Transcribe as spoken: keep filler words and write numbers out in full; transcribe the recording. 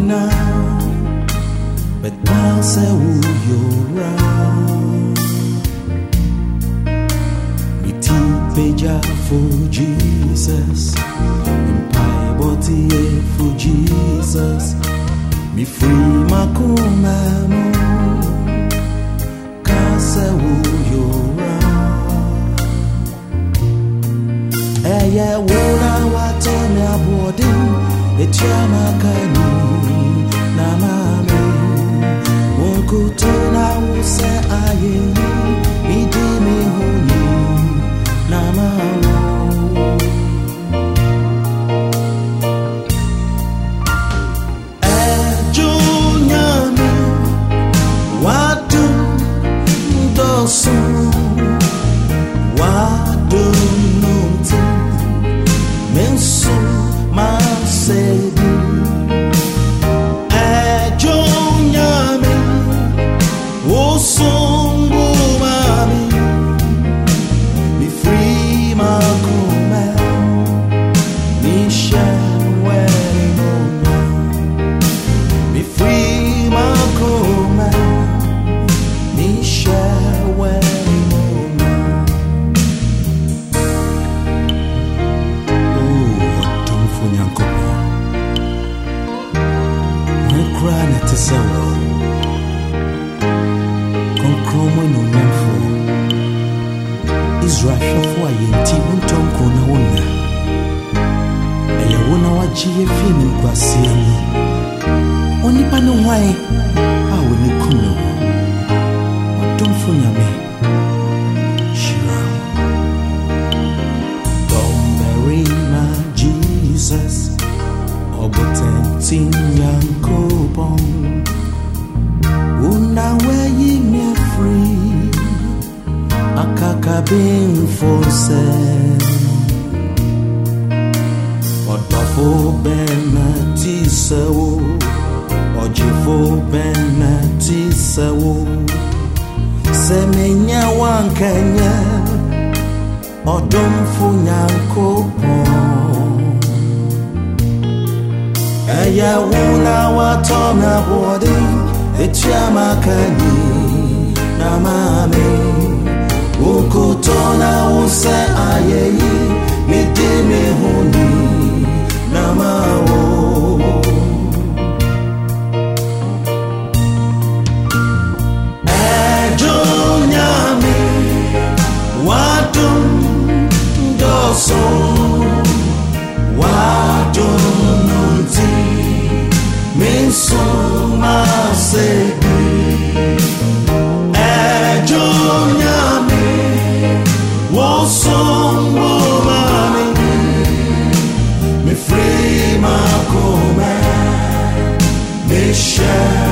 Nina, but pass a woo your me teacher for Jesus, and pie body for Jesus, me free my command, cast a woo your eh, yeah, wona water me a boarding. Etiama kani na mame Munkuto na use aye Idimi huni na mame Ejo nyami Wadu ndosu Wadu nunti Mensu Masebi Ejo nyami Osumbu mami Be free makuma Nisha wenona Be free makuma Nisha wenona Grana te sawo Konkromo no nyamfo Israel shofo ayenti untonko na wona Eya wona wajiye fini kwasiya ni Onipa no hwae a woni kuno Wadomfo nyame Shira Bomberina Jesus Obotentin yankopon Una weyi me free Akaka bin force Odafo benati sewo Ojifo benati sewo Semenya wankanya Odomfo yankopon Eya wuna watona body Etiama kani na mame Ukutona use ayeyi Midimi huni na mawo Ejo nyami Wadum doso Wadum nunti Minsu masebi Ejo nyami Wosumbu mami Me free makome Me share